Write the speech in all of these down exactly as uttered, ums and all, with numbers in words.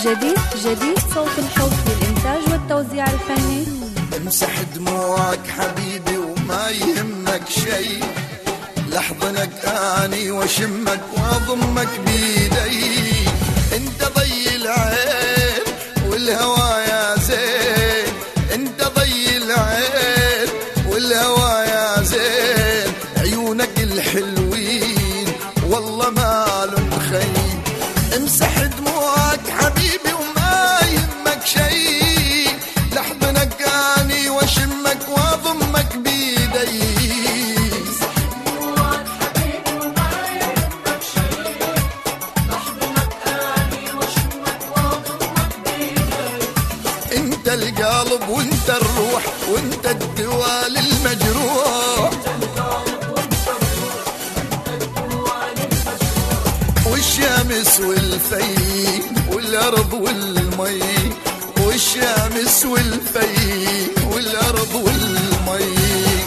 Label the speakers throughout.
Speaker 1: جديد جديد صوت الحب للإنتاج والتوزيع الفني.
Speaker 2: امسح دموعك حبيبي وما يهمك شي، لحظنك اني واشمك واضمك بيدي. انت ضي العين والهوى يا زين، انت ضي العين والهوى يا زين. عيونك الحلوين والله مالن خير. امسح دموعك حبيبي وما يهمك شي، لحظنك اني واشمك واضمك بيدي. انت القلب وانت الروح وانت الدواء للمجروح، والشمس والفي والارض والمي، والشمس والفي والارض والمي.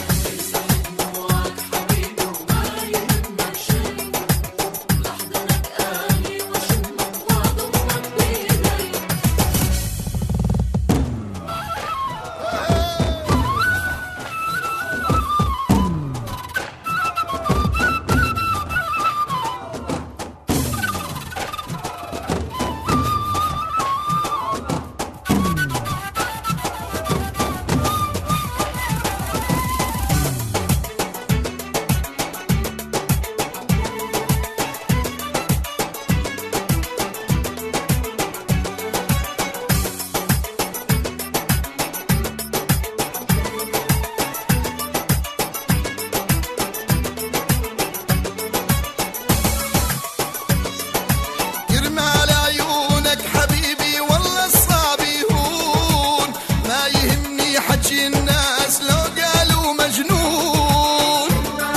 Speaker 2: الناس لو قالوا مجنون،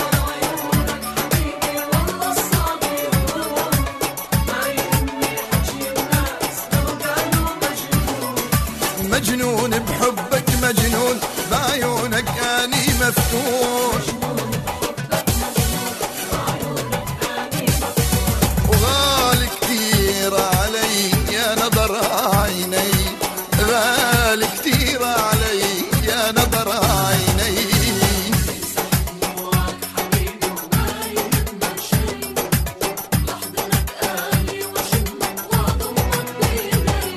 Speaker 3: والله الصعب يهون. ما يهمني حكي الناس لو قالوا مجنون.
Speaker 2: مجنون بحبك مجنون بعيونك اني مفتون. وغالي كتير علي يا نظر عيني، غالي كتير علي يا نظر عيني.
Speaker 3: دموعك حبيبي وما يهمك شي، لحظنك اني واشمك واضمك بيدي.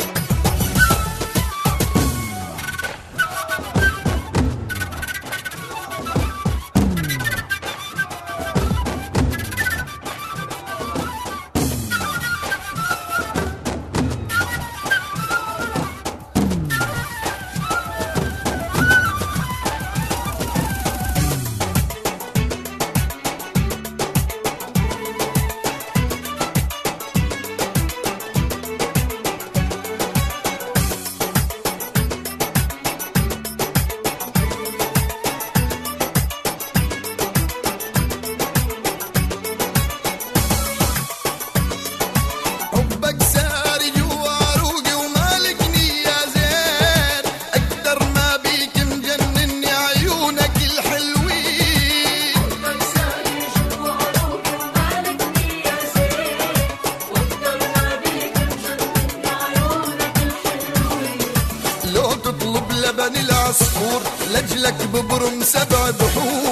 Speaker 2: لو تطلب لبن العصفور لجلك ببرم سبع بحور.